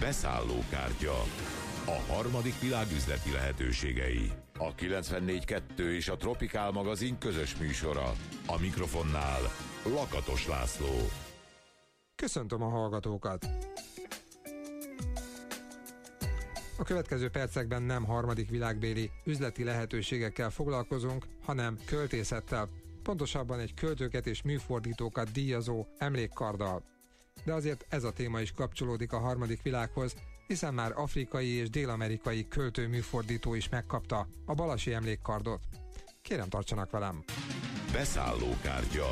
Beszállókártya. A harmadik világ üzleti lehetőségei. A 94.2 és a Tropikál magazin közös műsora. A mikrofonnál Lakatos László. Köszöntöm a hallgatókat! A következő percekben nem harmadik világbéli üzleti lehetőségekkel foglalkozunk, hanem költészettel, pontosabban egy költőket és műfordítókat díjazó emlékkarddal. De azért ez a téma is kapcsolódik a harmadik világhoz, hiszen már afrikai és dél-amerikai költő-műfordító is megkapta a Balasi emlékkardot. Kérem, tartsanak velem! Beszállókártya.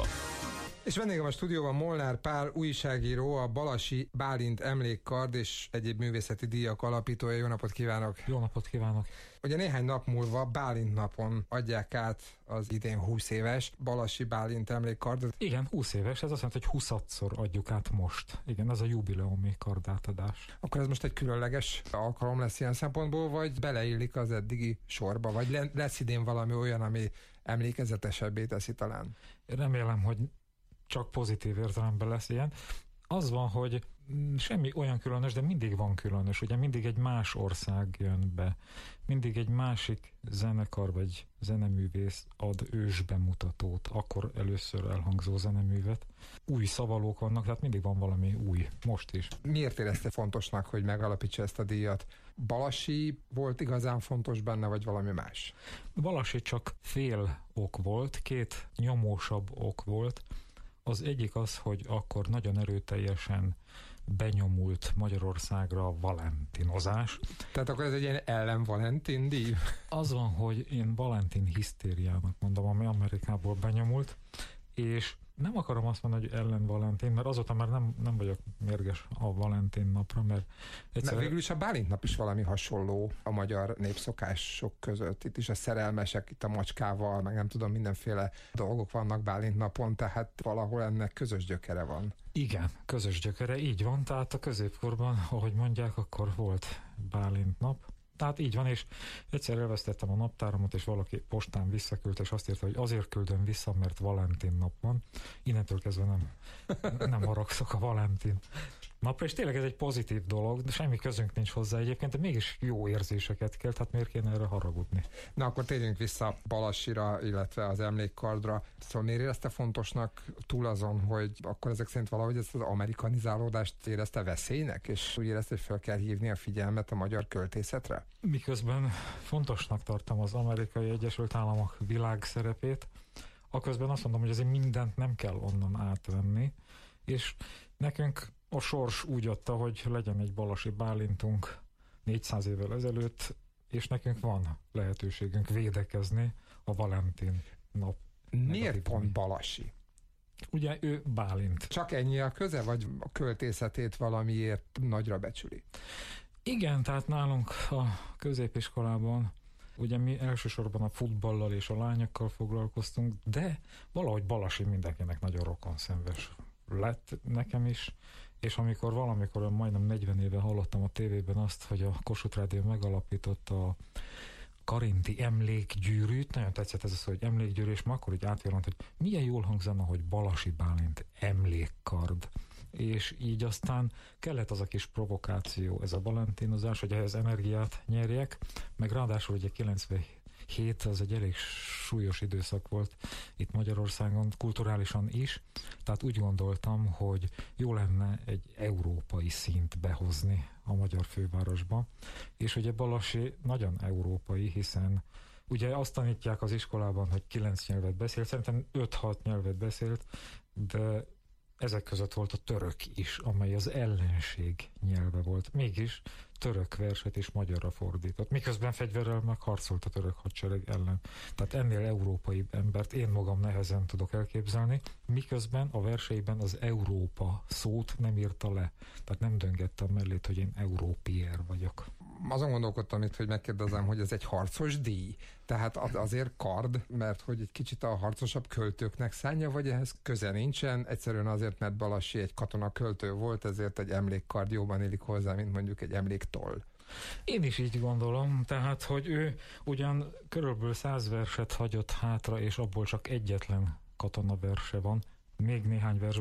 És vendégem a stúdióban Molnár Pál újságíró, a Balasi Bálint emlékkard és egyéb művészeti díjak alapítója. Jó napot kívánok! Jó napot kívánok! Ugye néhány nap múlva Bálint napon adják át az idén 20 éves Balasi Bálint emlékkardot. Igen, 20 éves, ez azt jelenti, hogy 20-szor adjuk át most. Igen, ez a jubileumi kardátadás. Akkor ez most egy különleges alkalom lesz ilyen szempontból, vagy beleillik az eddigi sorba, vagy lesz idén valami olyan, ami emlékezetesebbé teszi talán? Remélem, hogy csak pozitív értelemben lesz ilyen. Az van, hogy semmi olyan különös, de mindig van különös. Ugye mindig egy más ország jön be. Mindig egy másik zenekar vagy zeneművész ad ősbemutatót, akkor először elhangzó zeneművet. Új szavalók vannak, tehát mindig van valami új. Most is. Miért érezte fontosnak, hogy megalapítsa ezt a díjat? Balasi volt igazán fontos benne, vagy valami más? Balasi csak fél ok volt, két nyomósabb ok volt. Az egyik az, hogy akkor nagyon erőteljesen benyomult Magyarországra a valentinozás. Tehát akkor ez egy ilyen ellen-Valentin díj? Az van, hogy én Valentin hisztériának mondom, ami Amerikából benyomult, és nem akarom azt mondani, hogy ellen Valentin, mert azóta már nem vagyok mérges a Valentin napra, mert egyszerűen... Végül is a Bálint nap is valami hasonló a magyar népszokások között. Itt is a szerelmesek, itt a macskával, meg nem tudom, mindenféle dolgok vannak Bálint napon, tehát valahol ennek közös gyökere van. Igen, közös gyökere, így van, tehát a középkorban, ahogy mondják, akkor volt Bálint nap. Tehát így van, és egyszer elvesztettem a naptáramat, és valaki postán visszaküldte, és azt írta, hogy azért küldöm vissza, mert Valentin nap van. Innentől kezdve nem haragszok a Valentin napra, és tényleg ez egy pozitív dolog, de semmi közünk nincs hozzá egyébként, de mégis jó érzéseket kell, tehát miért kéne erre haragudni? Na akkor térjünk vissza Balasira, illetve az emlékkardra. Szóval miért érezte fontosnak túl azon, hogy akkor ezek szerint valahogy ezt az amerikanizálódást érezte veszélynek, és úgy érezte, hogy fel kell hívni a figyelmet a magyar költészetre? Miközben fontosnak tartom az Amerikai Egyesült Államok világszerepét, aközben azt mondom, hogy azért mindent nem kell onnan átvenni, és nekünk a sors úgy adta, hogy legyen egy Balasi Bálintunk 400 évvel ezelőtt, és nekünk van lehetőségünk védekezni a Valentin nap. Miért pont Balasi? Ugye ő Bálint. Csak ennyi a köze, vagy a költészetét valamiért nagyra becsüli? Igen, tehát nálunk a középiskolában ugye mi elsősorban a futballal és a lányokkal foglalkoztunk, de valahogy Balasi mindenkinek nagyon rokonszenves lett, nekem is, és amikor valamikor majdnem 40 éve hallottam a tévében azt, hogy a Kossuth Rádió megalapította a Karinti emlékgyűrűt, nagyon tetszett ez az, hogy emlékgyűrű, és ma akkor így átjelent, hogy milyen jól hangzana, hogy Balasi Bálint emlékkard. És így aztán kellett az a kis provokáció, ez a valentinozás, hogy ehhez energiát nyerjek, meg ráadásul ugye 97 az egy elég súlyos időszak volt itt Magyarországon, kulturálisan is, tehát úgy gondoltam, hogy jó lenne egy európai szint behozni a magyar fővárosba, és ugye Balasi nagyon európai, hiszen ugye azt tanítják az iskolában, hogy 9 nyelvet beszélt, szerintem 5-6 nyelvet beszélt, de ezek között volt a török is, amely az ellenség nyelve volt. Mégis török verset is magyarra fordított. Miközben fegyverrel megharcolt a török hadsereg ellen. Tehát ennél európai embert én magam nehezen tudok elképzelni, miközben a verseiben az Európa szót nem írta le. Tehát nem döngette a mellét, hogy én európier vagyok. Azon gondolkodtam itt, hogy megkérdezem, hogy ez egy harcos díj. Tehát azért kard, mert hogy egy kicsit a harcosabb költőknek szánja, vagy ehhez köze nincsen? Egyszerűen azért, mert Balasi egy katonaköltő volt, ezért egy emlékkard jobban illik hozzá, mint mondjuk egy emléktoll. Én is így gondolom, tehát, hogy ő ugyan körülbelül 100 verset hagyott hátra, és abból csak egyetlen katonaverse van. Még néhány versben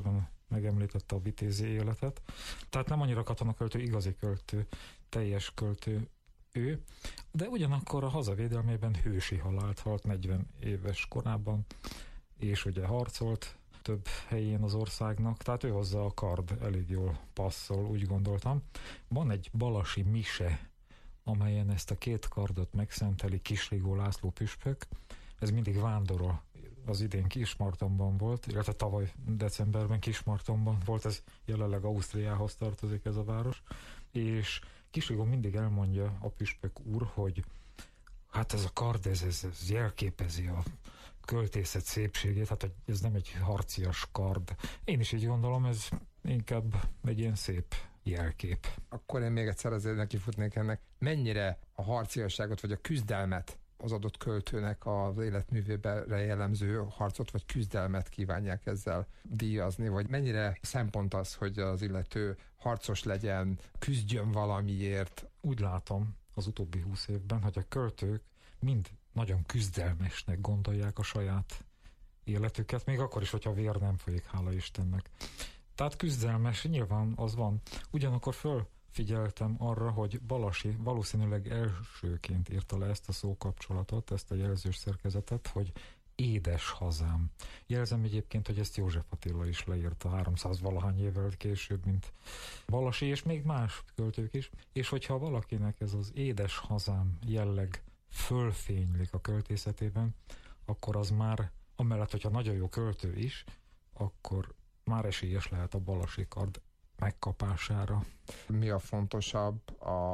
megemlítette a vitézi életet. Tehát nem annyira katonaköltő, igazi költő, teljes költő ő, de ugyanakkor a hazavédelmében hősi halált halt 40 éves korában, és ugye harcolt több helyén az országnak, tehát ő hozzá a kard elég jól passzol, úgy gondoltam. Van egy balasi mise, amelyen ezt a két kardot megszenteli Kisrigó László püspök. Ez mindig vándorol. Az idén Kismartonban volt, illetve tavaly decemberben Kismartonban volt, ez jelenleg Ausztriához tartozik ez a város, és Kisrigó mindig elmondja a püspök úr, hogy hát ez a kard, ez jelképezi a költészet szépségét, hát ez nem egy harcias kard. Én is így gondolom, ez inkább egy ilyen szép jelkép. Akkor én még egyszer azért nekifutnék ennek. Mennyire a harciasságot vagy a küzdelmet az adott költőnek az életművére jellemző harcot vagy küzdelmet kívánják ezzel díjazni, vagy mennyire szempont az, hogy az illető harcos legyen, küzdjön valamiért? Úgy látom az utóbbi 20 évben, hogy a költők mind nagyon küzdelmesnek gondolják a saját életüket, még akkor is, hogyha a vér nem folyik, hála Istennek. Tehát küzdelmes, nyilván az van. Ugyanakkor fölfigyeltem arra, hogy Balasi valószínűleg elsőként írta le ezt a szókapcsolatot, ezt a jelzős szerkezetet, hogy édes hazám. Jelzem egyébként, hogy ezt József Attila is leírta 300-valahány évvel később, mint Balasi, és még más költők is. És hogyha valakinek ez az édes hazám jelleg fölfénylik a költészetében, akkor az már, amellett, hogyha nagyon jó költő is, akkor már esélyes lehet a Balasi kard megkapására. Mi a fontosabb, a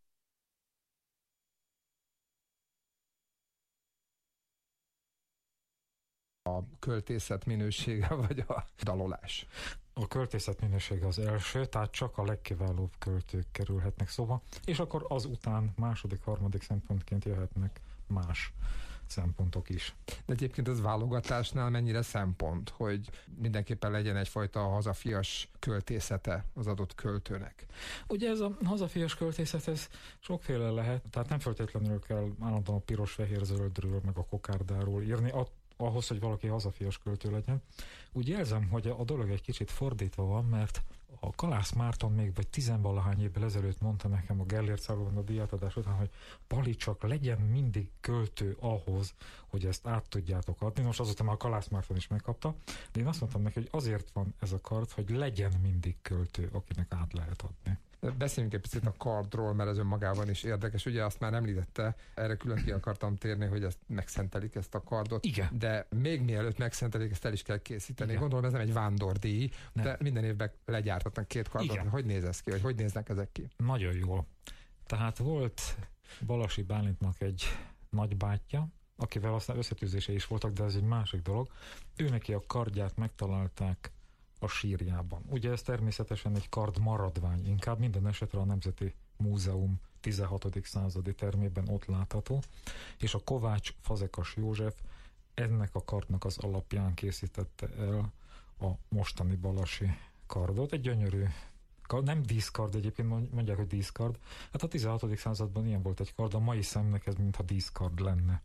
költészet minősége, vagy a dalolás? A költészet minősége az első, tehát csak a legkiválóbb költők kerülhetnek szóba, és akkor azután második, harmadik szempontként jöhetnek más szempontok is. De egyébként az válogatásnál mennyire szempont, hogy mindenképpen legyen egyfajta hazafias költészete az adott költőnek? Ugye ez a hazafias költészet, ez sokféle lehet, tehát nem feltétlenül kell állandóan a piros, fehér, zöldről, meg a kokárdáról írni, ahhoz, hogy valaki hazafias költő legyen. Úgy érzem, hogy a dolog egy kicsit fordítva van, mert a Kalász Márton még vagy 10-valahány évvel ezelőtt mondta nekem a Gellért Szálon a díjátadás után, hogy Pali, csak legyen mindig költő ahhoz, hogy ezt át tudjátok adni. Most azután már a Kalász Márton is megkapta, de én azt mondtam neki, hogy azért van ez a kard, hogy legyen mindig költő, akinek át lehet adni. Beszéljünk egy picit a kardról, mert ez önmagában is érdekes. Ugye azt már említette, erre külön ki akartam térni, hogy ezt megszentelik, ezt a kardot. Igen. De még mielőtt megszentelik, ezt el is kell készíteni. Igen. Gondolom, ez nem egy vándordíj, nem. De minden évben legyártatnak 2 kardot. Igen. Hogy néz ez ki, vagy hogy néznek ezek ki? Nagyon jól. Tehát volt Balasi Bálintnak egy nagybátyja, akivel aztán összetűzése is voltak, de ez egy másik dolog. Ő neki a kardját megtalálták a sírjában. Ugye ez természetesen egy kard maradvány, inkább minden esetre a Nemzeti Múzeum 16. századi termében ott látható, és a Kovács Fazekas József ennek a kardnak az alapján készítette el a mostani Balasi kardot. Egy gyönyörű kard, nem díszkard egyébként, mondják, hogy díszkard. Hát a 16. században ilyen volt egy kard, a mai szemnek ez mintha díszkard lenne.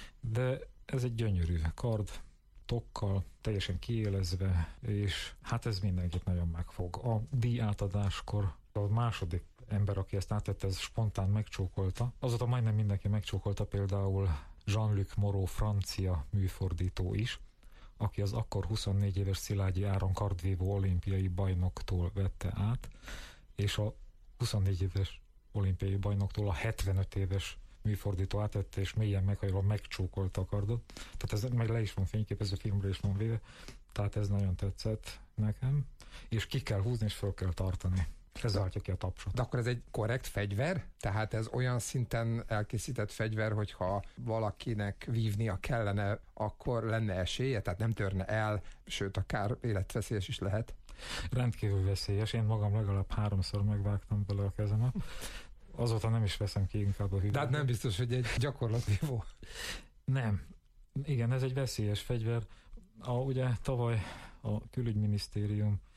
De ez egy gyönyörű kard, tokkal, teljesen kiélezve, és hát ez mindenkit nagyon megfog. A díj átadáskor a második ember, aki ezt átvette, ez spontán megcsókolta. Azóta majdnem mindenki megcsókolta, például Jean-Luc Moreau, francia műfordító is, aki az akkor 24 éves Szilágyi Áron kardvívó olimpiai bajnoktól vette át, és a 24 éves olimpiai bajnoktól a 75 éves műfordító átvette, és mélyen meghajolva megcsókolta a kardot. Tehát ez meg le is van fényképezve, filmre is van véve. Tehát ez nagyon tetszett nekem. És ki kell húzni, és föl kell tartani. Ez váltja ki a tapsot. De akkor ez egy korrekt fegyver? Tehát ez olyan szinten elkészített fegyver, hogyha valakinek vívnia kellene, akkor lenne esélye? Tehát nem törne el, sőt, akár életveszélyes is lehet? Rendkívül veszélyes. Én magam legalább 3-szor megvágtam bele a kezemet. Azóta nem is veszem ki inkább a hűvét. De hát nem biztos, hogy egy gyakorlatvívó. Nem. Igen, ez egy veszélyes fegyver. Ugye tavaly a külügyminisztérium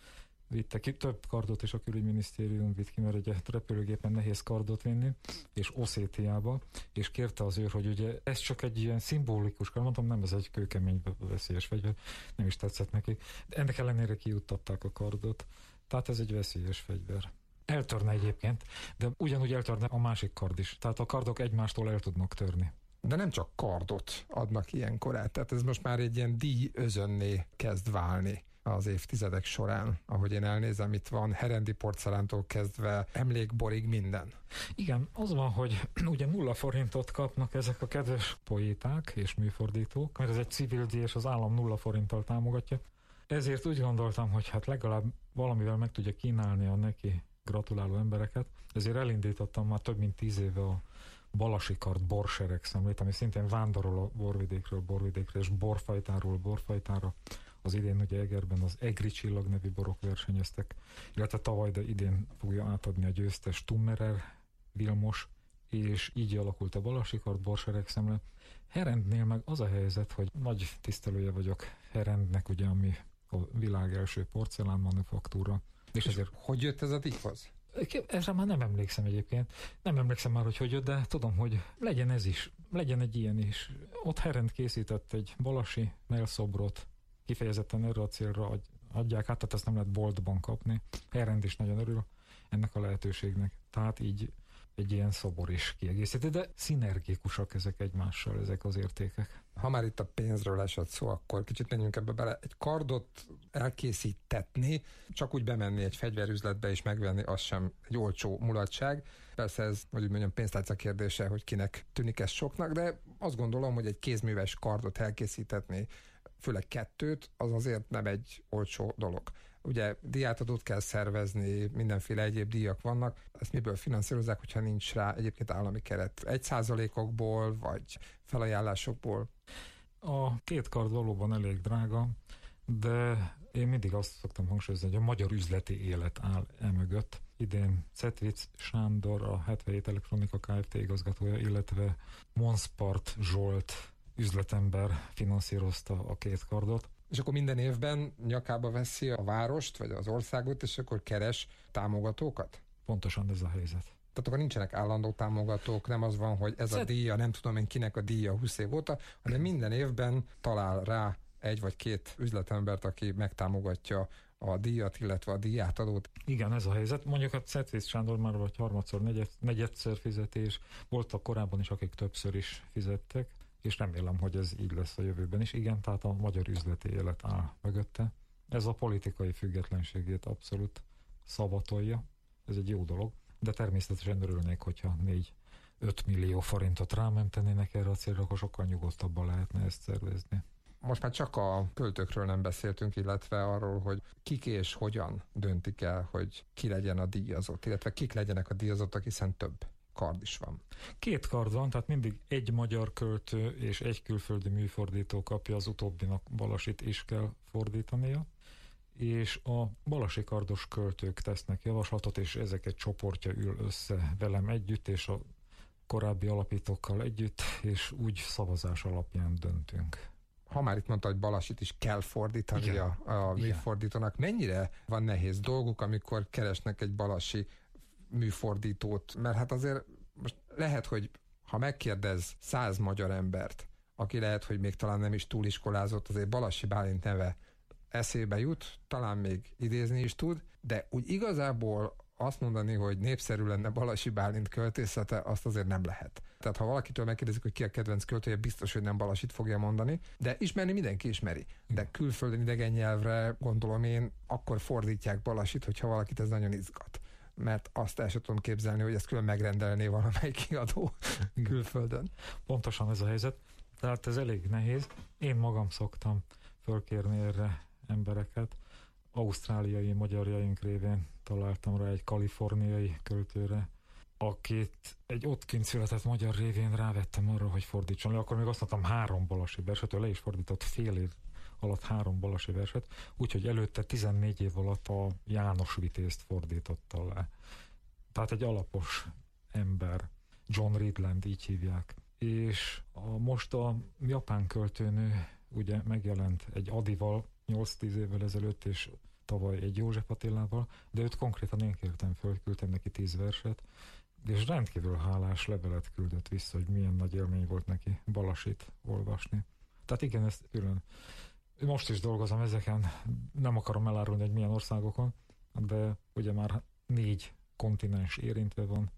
vitte ki, több kardot is a külügyminisztérium vitt ki, mert ugye repülőgépen nehéz kardot vinni, és Oszétiába, és kérte az őr, hogy ugye ez csak egy ilyen szimbolikus kard, mondtam, nem ez egy kőkemény veszélyes fegyver, nem is tetszett neki, de ennek ellenére kijuttatták a kardot, tehát ez egy veszélyes fegyver. Eltörne egyébként, de ugyanúgy eltörne a másik kard is, tehát a kardok egymástól el tudnak törni. De nem csak kardot adnak ilyenkor át, tehát ez most már egy ilyen díjözönné kezd válni az évtizedek során. Ahogy én elnézem, itt van herendi porcelántól kezdve emlékborig minden. Igen, az van, hogy ugye 0 forintot kapnak ezek a kedves poéták és műfordítók, mert ez egy civil díj, és az állam 0 forinttal támogatja. Ezért úgy gondoltam, hogy hát legalább valamivel meg tudja kínálni a neki gratuláló embereket. Ezért elindítottam már több mint 10 éve a Balasi Kard borsereg szemlét, ami szintén vándorol a borvidékről borvidékre, és borfajtáról borfajtára. Az idén ugye Egerben az Egri Csillag nevű borok versenyeztek, illetve tavaly, de idén fogja átadni a győztes Tummerer Vilmos, és így alakult a Balasi Kard borsereg szemle. Herendnél meg az a helyzet, hogy nagy tisztelője vagyok Herendnek, ugye, ami a világ első porcelán manufaktúra. És ezért... Hogy jött ez a díjhoz? Erre már nem emlékszem egyébként. Nem emlékszem már, hogy jött, de tudom, hogy legyen ez is. Legyen egy ilyen is. Ott Herend készített egy balasi mellszobrot, kifejezetten erre a célra adják át, tehát ezt nem lehet boltban kapni. Herend is nagyon örül ennek a lehetőségnek. Tehát így egy ilyen szobor is kiegészíti, de szinergikusak ezek egymással, ezek az értékek. Ha már itt a pénzről esett szó, akkor kicsit menjünk ebbe bele. Egy kardot elkészítetni, csak úgy bemenni egy fegyverüzletbe és megvenni, az sem egy olcsó mulatság. Persze ez, hogy úgy mondjam, pénztárca kérdése, hogy kinek tűnik ez soknak, de azt gondolom, hogy egy kézműves kardot elkészítetni, főleg 2, az azért nem egy olcsó dolog. Ugye díjátadót kell szervezni, mindenféle egyéb díjak vannak. Ezt miből finanszírozzák, hogyha nincs rá egyébként állami keret? 1%-okból, vagy felajánlásokból? A 2 kard valóban elég drága, de én mindig azt szoktam hangsúlyozni, hogy a magyar üzleti élet áll emögött. Idén Cetvic Sándor, a 77 Elektronika Kft. Igazgatója, illetve Monspart Zsolt üzletember finanszírozta a 2 kardot. És akkor minden évben nyakába veszi a várost, vagy az országot, és akkor keres támogatókat? Pontosan ez a helyzet. Tehát akkor nincsenek állandó támogatók, nem az van, hogy ez a díja, nem tudom én kinek a díja 20 év óta, hanem minden évben talál rá 1 vagy 2 üzletembert, aki megtámogatja a díjat, illetve a díjátadót. Igen, ez a helyzet. Mondjuk a Cetvic Sándor már vagy harmadszor, negyedszer fizetés. Voltak korábban is, akik többször is fizettek, és remélem, hogy ez így lesz a jövőben is. Igen, tehát a magyar üzleti élet áll mögötte. Ez a politikai függetlenségét abszolút szavatolja. Ez egy jó dolog, de természetesen örülnék, hogyha 4-5 millió forintot rámentenének erre a célra, akkor sokkal nyugodtabban lehetne ezt szervezni. Most már csak a költőkről nem beszéltünk, illetve arról, hogy kik és hogyan döntik el, hogy ki legyen a díjazott, illetve kik legyenek a díjazottak, hiszen több kard is van. 2 kard van, tehát mindig egy magyar költő és egy külföldi műfordító kapja, az utóbbinak Balasit is kell fordítania, és a balasi kardos költők tesznek javaslatot, és ezek egy csoportja ül össze velem együtt, és a korábbi alapítókkal együtt, és úgy szavazás alapján döntünk. Ha már itt mondta, hogy Balasit is kell fordítani a műfordítónak, mennyire van nehéz dolguk, amikor keresnek egy balasi műfordítót? Mert hát azért most lehet, hogy ha megkérdez 100 magyar embert, aki lehet, hogy még talán nem is túl iskolázott, azért Balasi Bálint neve eszébe jut, talán még idézni is tud, de úgy igazából azt mondani, hogy népszerű lenne Balasi Bálint költészete, azt azért nem lehet. Tehát ha valakitől megkérdezik, hogy ki a kedvenc költője, biztos, hogy nem Balasit fogja mondani, de ismerni mindenki ismeri. De külföldön idegen nyelvre, gondolom én, akkor fordítják Balasit, hogyha valakit ez nagyon izgat. Mert azt el sem tudom képzelni, hogy ezt külön megrendelné valamelyik kiadó külföldön. Pontosan ez a helyzet. Tehát ez elég nehéz. Én magam szoktam fölkérni erre embereket. Ausztráliai magyarjaink révén találtam rá egy kaliforniai költőre, akit egy ott kint született magyar révén rávettem arra, hogy fordítson le. Akkor még azt mondtam 3 balasi verset, ő le is fordított fél év alatt 3 balasi verset, úgyhogy előtte 14 év alatt a János Vitézt fordította le. Tehát egy alapos ember, John Ridland, így hívják. És most a japán költőnő ugye megjelent egy Adival 8-10 évvel ezelőtt, és tavaly egy József Attilával, de őt konkrétan én kértem föl, küldtem neki 10 verset, és rendkívül hálás levelet küldött vissza, hogy milyen nagy élmény volt neki Balasit olvasni. Tehát igen, ezt külön. Most is dolgozom ezeken, nem akarom elárulni, hogy milyen országokon, de ugye már 4 kontinens érintve van,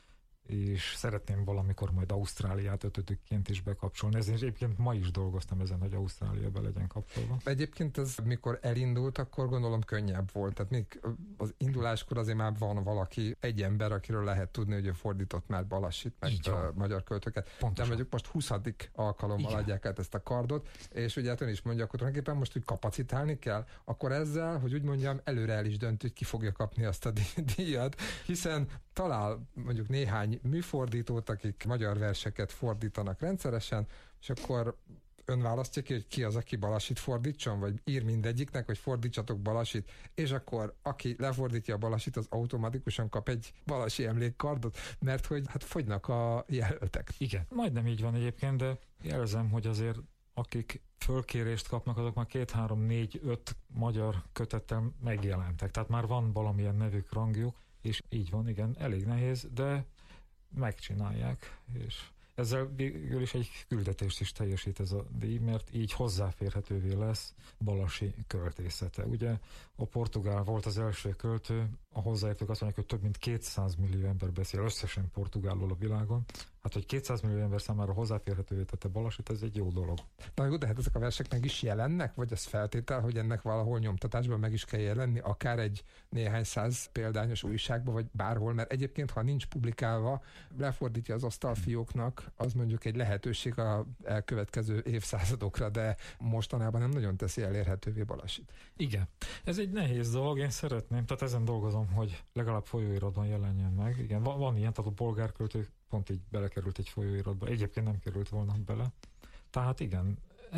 és szeretném valamikor majd Ausztráliát 5-ként is bekapcsolni. Ezért egyébként ma is dolgoztam ezen, hogy Ausztrália be legyen kapcsolva. Egyébként ez, mikor elindult, akkor gondolom könnyebb volt. Tehát még az induláskor azért már van valaki, egy ember, akiről lehet tudni, hogy ő fordított már Balasit, meg magyar költőket. Pontosan. De mondjuk most 20. alkalommal adják át ezt a kardot, és ugye hát ön is mondja, akkor tulajdonképpen most úgy kapacitálni kell, akkor ezzel, hogy úgy mondjam, előre el is dönt, hogy ki fogja kapni azt a díjat, hiszen talál mondjuk néhány műfordítót, akik magyar verseket fordítanak rendszeresen, és akkor ön választja ki, hogy ki az, aki Balasit fordítson, vagy ír mindegyiknek, hogy fordítsatok Balasit, és akkor aki lefordítja a Balasit, az automatikusan kap egy Balasi emlékkardot, mert hogy hát fogynak a jelöltek. Igen, majdnem így van egyébként, de jelzem, hogy azért akik fölkérést kapnak, azok már 2, 3, 4, 5 magyar kötettel megjelentek. Tehát már van valamilyen nevük, rangjuk, és így van, igen, elég nehéz, de megcsinálják, és ezzel végül is egy küldetést is teljesít ez a díj, mert így hozzáférhetővé lesz Balasi költészete. Ugye a portugál volt az első költő, a hozzáértők azt mondják, hogy több mint 200 millió ember beszél összesen portugálul a világon. Hát, hogy 200 millió ember számára hozzáférhetővé tette Balasit, ez egy jó dolog. Na jó, de hát ezek a versek meg is jelennek, vagy ez feltétel, hogy ennek valahol nyomtatásban meg is kell jelenni, akár egy néhány száz példányos újságban, vagy bárhol, mert egyébként, ha nincs publikálva, lefordítja az asztalfióknak, az mondjuk egy lehetőség a elkövetkező évszázadokra, de mostanában nem nagyon teszi elérhetővé Balasit. Igen. Ez egy nehéz dolog, én szeretném, tehát ezen dolgozom, hogy legalább folyóiratban jelenjen meg. Igen, van ilyen, tehát a bolgárköltő pont így belekerült egy folyóiratba. Egyébként nem került volna bele. Tehát igen,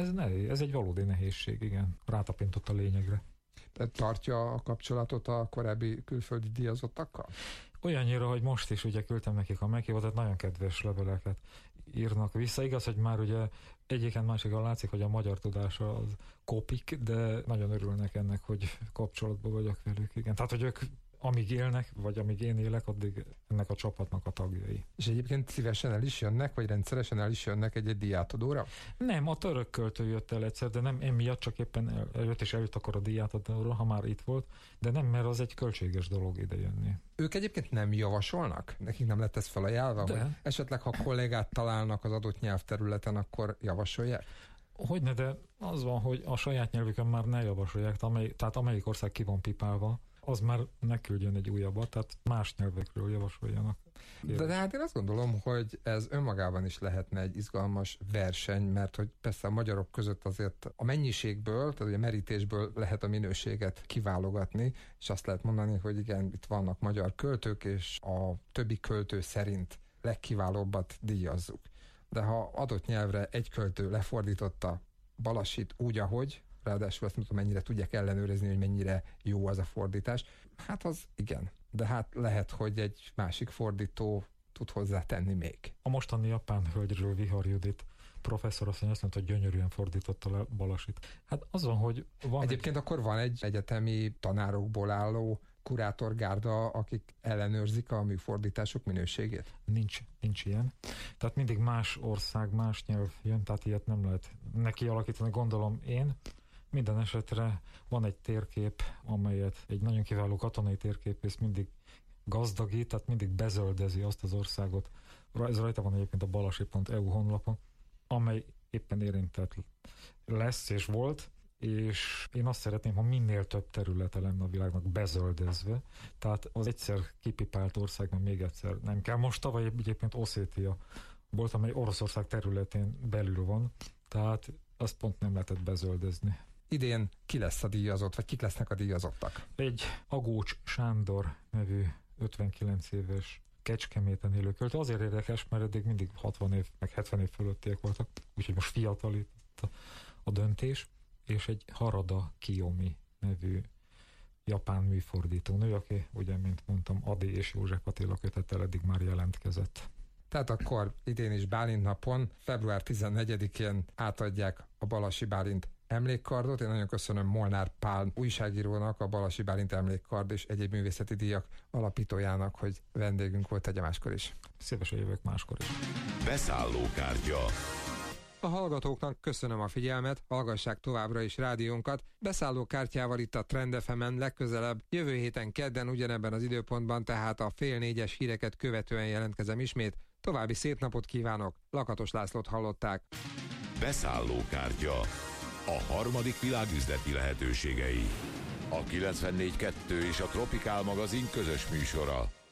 ez egy valódi nehézség, igen. Rátapintott a lényegre. Tartja a kapcsolatot a korábbi külföldi díjazottakkal? Olyannyira, hogy most is ugye küldtem nekik a meghívót, tehát nagyon kedves leveleket írnak vissza. Igaz, hogy már ugye egyiken másikan látszik, hogy a magyar tudása az kopik, de nagyon örülnek ennek, hogy kapcsolatban vagyok velük. Igen. Tehát, hogy ők amíg élnek, vagy amíg én élek, addig ennek a csapatnak a tagjai. És egyébként szívesen el is jönnek, vagy rendszeresen el is jönnek egy díjátadóra? Nem, a török költő jött el egyszer, de nem emiatt, csak éppen eljött, és eljött akkor a díjátadóra, ha már itt volt, de nem, mert az egy költséges dolog ide jönni. Ők egyébként nem javasolnak? Nekik nem lett ez felajánlva? De. Hogy esetleg, ha kollégát találnak az adott nyelvterületen, akkor javasolják? Hogyne, de az van, hogy a saját nyelvükön már ne javasolják, tehát amelyik ország ki van pipálva, az már ne küldjön egy újabbat, tehát más nyelvekről javasoljanak. De hát én azt gondolom, hogy ez önmagában is lehetne egy izgalmas verseny, mert hogy persze a magyarok között azért a mennyiségből, tehát a merítésből lehet a minőséget kiválogatni, és azt lehet mondani, hogy igen, itt vannak magyar költők, és a többi költő szerint legkiválóbbat díjazzuk. De ha adott nyelvre egy költő lefordította Balasit úgy, ahogy, ráadásul azt mondom, mennyire tudják ellenőrizni, hogy mennyire jó az a fordítás. Hát az igen. De hát lehet, hogy egy másik fordító tud hozzátenni még. A mostani japán hölgyről, Vihar Judit professzor azt mondta, hogy gyönyörűen fordította le Balasit. Hát az van, hogy van egyébként akkor van egy egyetemi tanárokból álló kurátorgárda, akik ellenőrzik a műfordítások minőségét? Nincs ilyen. Tehát mindig más ország, más nyelv jön, tehát ilyet nem lehet neki alakítani, gondolom én. Minden esetre van egy térkép, amelyet egy nagyon kiváló katonai térképész mindig gazdagít, tehát mindig bezöldezi azt az országot. Ez rajta van egyébként a balasi.eu honlapon, amely éppen érintett lesz és volt, és én azt szeretném, ha minél több területe lenne a világnak bezöldezve, tehát az egyszer kipipált országban még egyszer nem kell. Most tavaly egyébként Oszétia volt, amely Oroszország területén belül van, tehát azt pont nem lehetett bezöldezni. Idén ki lesz a díjazott, vagy kik lesznek a díjazottak? Egy Agócs Sándor nevű 59 éves Kecskeméten élő költő. Azért érdekes, mert eddig mindig 60 év, meg 70 év fölöttiek voltak, úgyhogy most fiatalít a döntés, és egy Harada Kiyomi nevű japán műfordító nő, aki ugye, mint mondtam, Ady és József Attila kötettel eddig már jelentkezett. Tehát akkor idén is Bálint napon, február 14-én átadják a Balasi Bálint emlékkardot. Én nagyon köszönöm Molnár Pál újságírónak, a Balasi Bálint Emlékkard és egyéb művészeti díjak alapítójának, hogy vendégünk volt. Tegye máskor is. Szívesen jövök máskor is. Beszállókártya. A hallgatóknak köszönöm a figyelmet, hallgassák továbbra is rádiónkat. Beszállókártyával itt a Trend FM-en legközelebb, jövő héten kedden ugyanebben az időpontban, tehát a 3:30 híreket követően jelentkezem ismét. További szép napot kívánok, Lakatos Lászlót hallották. Beszállókártya. A harmadik világ üzleti lehetőségei. A 94.2 és a Tropikál magazin közös műsora.